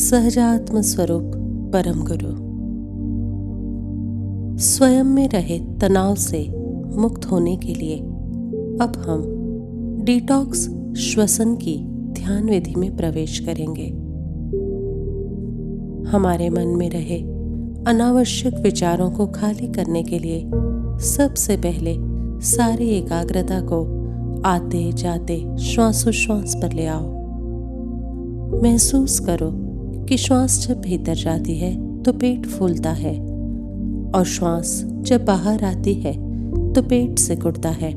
सहजात्म स्वरूप परम गुरु स्वयं में रहे तनाव से मुक्त होने के लिए अब हम डिटॉक्स श्वसन की ध्यान विधि में प्रवेश करेंगे। हमारे मन में रहे अनावश्यक विचारों को खाली करने के लिए सबसे पहले सारी एकाग्रता को आते जाते श्वासोश्वास पर ले आओ। महसूस करो कि श्वास जब भीतर जाती है तो पेट फूलता है और श्वास जब बाहर आती है तो पेट सिकुड़ता है।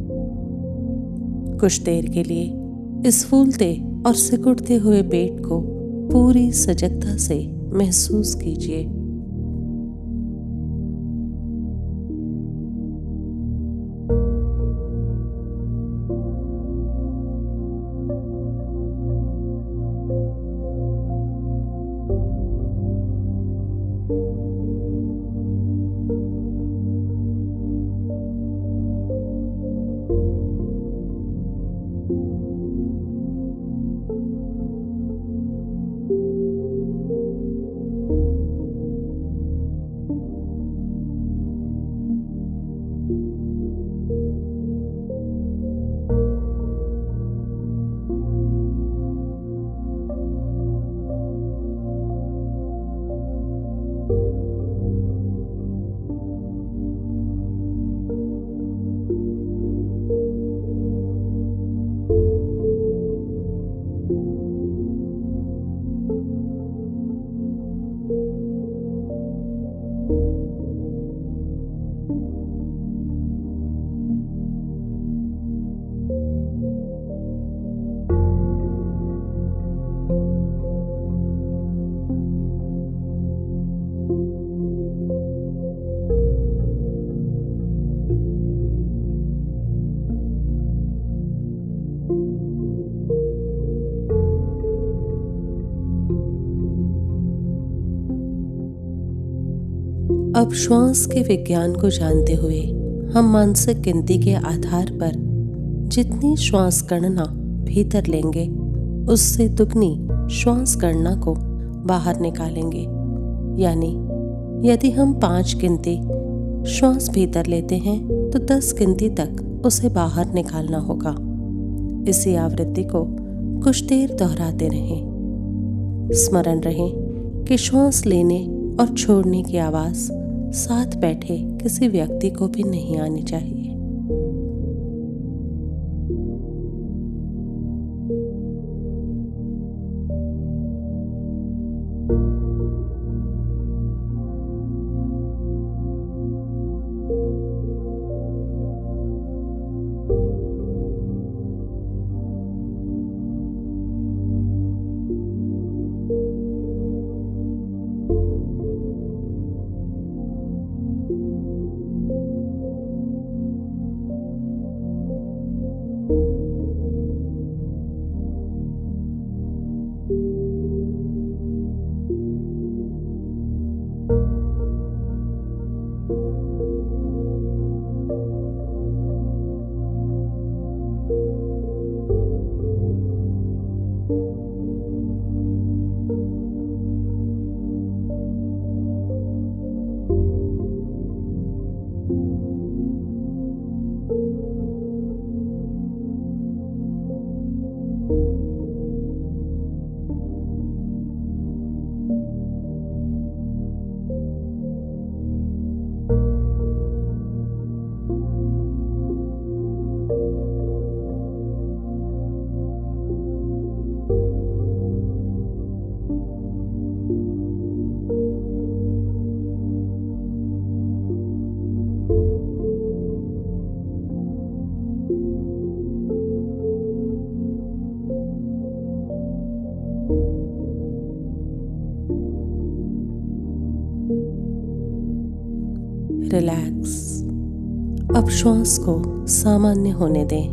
कुछ देर के लिए इस फूलते और सिकुड़ते हुए पेट को पूरी सजगता से महसूस कीजिए। अब श्वास के विज्ञान को जानते हुए हम मानसिक गिनती के आधार पर जितनी श्वास गणना भीतर लेंगे उससे दुगनी श्वास गणना को बाहर निकालेंगे। यानी यदि हम 5 गिनती श्वास भीतर लेते हैं तो 10 गिनती तक उसे बाहर निकालना होगा। इसी आवृत्ति को कुछ देर दोहराते रहें। स्मरण रहे कि श्वास लेने और छोड़ने की आवाज साथ बैठे किसी व्यक्ति को भी नहीं आनी चाहिए। रिलैक्स। अब श्वास को सामान्य होने दें।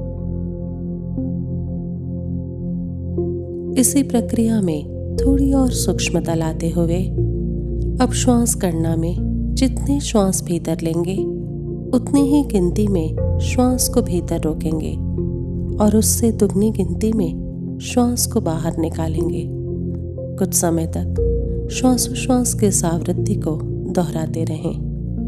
इसी प्रक्रिया में थोड़ी और सूक्ष्मता लाते हुए अब श्वास गणना में जितने श्वास भीतर लेंगे उतनी ही गिनती में श्वास को भीतर रोकेंगे और उससे दुगनी गिनती में श्वास को बाहर निकालेंगे। कुछ समय तक श्वासोश्वास के इस आवृत्ति को दोहराते रहें।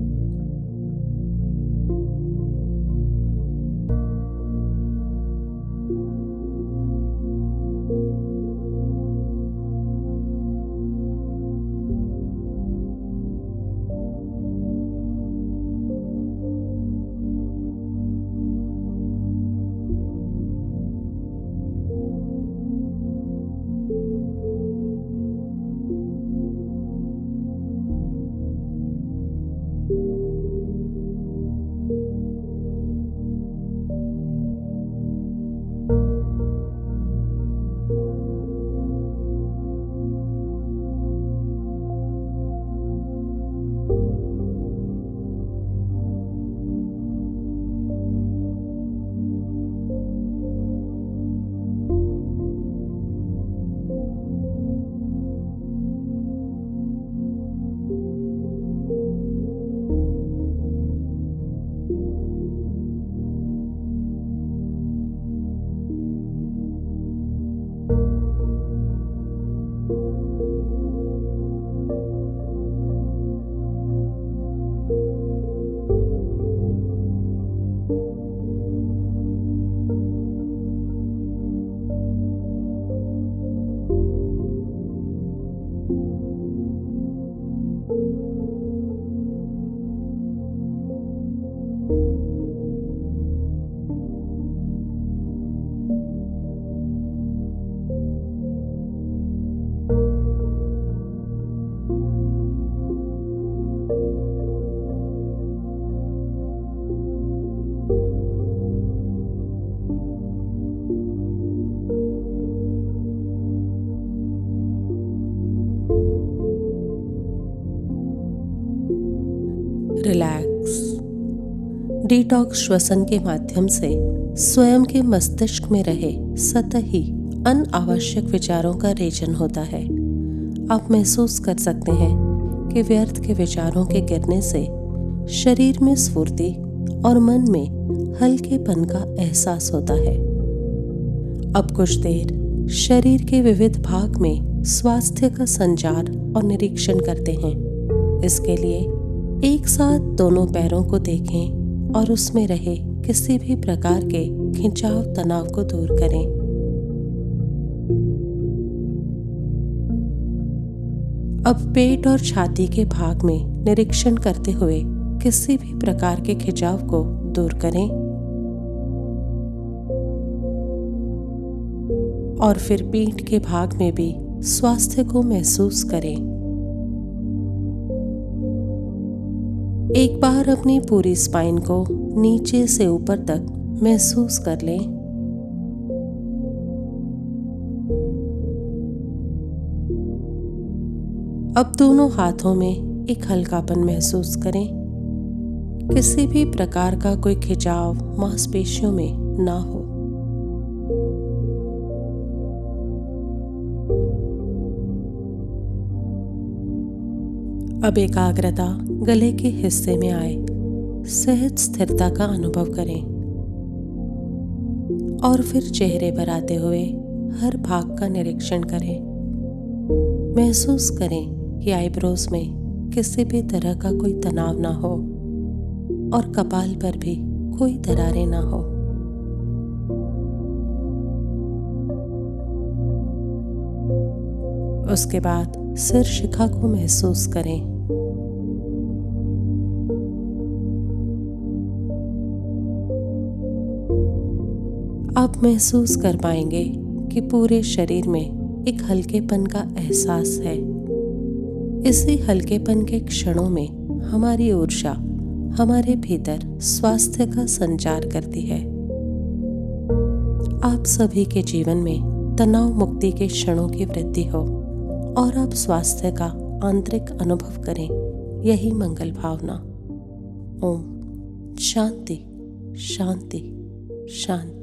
रिलैक्स। डिटॉक्स श्वसन के माध्यम से स्वयं के मस्तिष्क में रहे सतही अनावश्यक विचारों का रेचन होता है। आप महसूस कर सकते हैं कि व्यर्थ के विचारों के गिरने से शरीर में स्फूर्ति और मन में हल्केपन का एहसास होता है। अब कुछ देर शरीर के विविध भाग में स्वास्थ्य का संचार और निरीक्षण करते हैं। इसके लिए एक साथ दोनों पैरों को देखें और उसमें रहे किसी भी प्रकार के खिंचाव तनाव को दूर करें। अब पेट और छाती के भाग में निरीक्षण करते हुए किसी भी प्रकार के खिंचाव को दूर करें और फिर पीठ के भाग में भी स्वास्थ्य को महसूस करें। एक बार अपनी पूरी स्पाइन को नीचे से ऊपर तक महसूस कर लें। अब दोनों हाथों में एक हल्कापन महसूस करें। किसी भी प्रकार का कोई खिंचाव मांसपेशियों में ना हो। अब एकाग्रता गले के हिस्से में आए, सहज स्थिरता का अनुभव करें और फिर चेहरे पर आते हुए हर भाग का निरीक्षण करें। महसूस करें कि आईब्रोज में किसी भी तरह का कोई तनाव ना हो और कपाल पर भी कोई दरारें ना हो। उसके बाद सिर शिखा को महसूस करें। आप महसूस कर पाएंगे कि पूरे शरीर में एक हल्केपन का एहसास है। इसी हल्केपन के क्षणों में हमारी ऊर्जा हमारे भीतर स्वास्थ्य का संचार करती है। आप सभी के जीवन में तनाव मुक्ति के क्षणों की वृद्धि हो और आप स्वास्थ्य का आंतरिक अनुभव करें। यही मंगल भावना। ओम शांति शांति शांति।